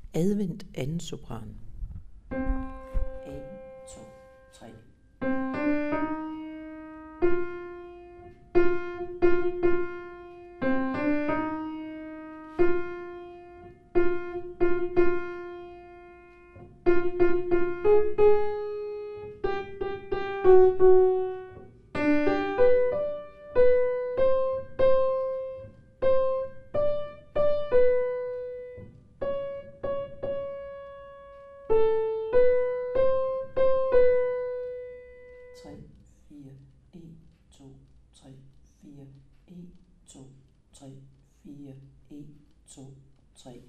Advent anden sopran. 1, 2, 3. Tre, fire, en, to, tre, fire, en, to, tre, fire, en, to, tre.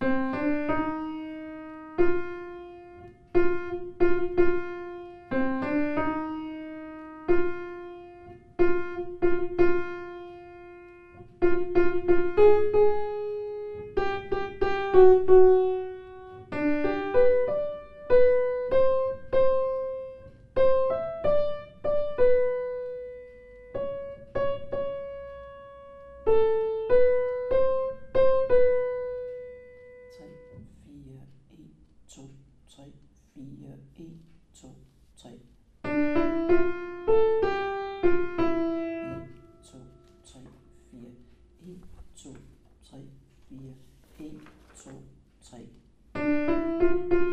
Tre, fire, en, to, tre, fire, en, to, tre. 1, 2, 3, 4, 1, 2, 3, 4, 1, 2, 3.